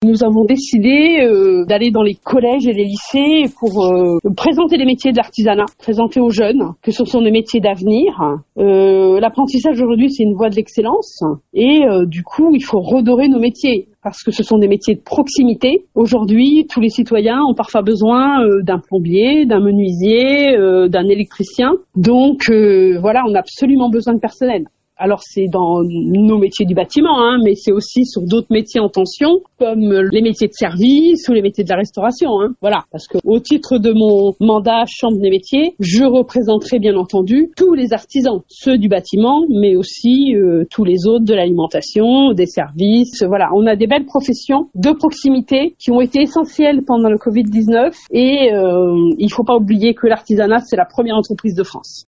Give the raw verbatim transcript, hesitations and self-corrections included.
nous avons décidé euh, d'aller dans les collèges et les lycées pour euh, présenter les métiers de l'artisanat, présenter aux jeunes que ce sont des métiers d'avenir. Euh, l'apprentissage aujourd'hui, c'est une voie de l'excellence et euh, du coup, il faut redorer nos métiers parce que ce sont des métiers de proximité. Aujourd'hui, tous les citoyens ont parfois besoin euh, d'un plombier, d'un menuisier, euh, d'un électricien. Donc euh, voilà, on a absolument besoin de personnel. Alors c'est dans nos métiers du bâtiment, hein, mais c'est aussi sur d'autres métiers en tension, comme les métiers de service ou les métiers de la restauration. Hein. Voilà, parce que au titre de mon mandat Chambre des métiers, je représenterai bien entendu tous les artisans, ceux du bâtiment, mais aussi euh, tous les autres de l'alimentation, des services. Voilà, on a des belles professions de proximité qui ont été essentielles pendant le covid dix-neuf et euh, il ne faut pas oublier que l'artisanat, c'est la première entreprise de France.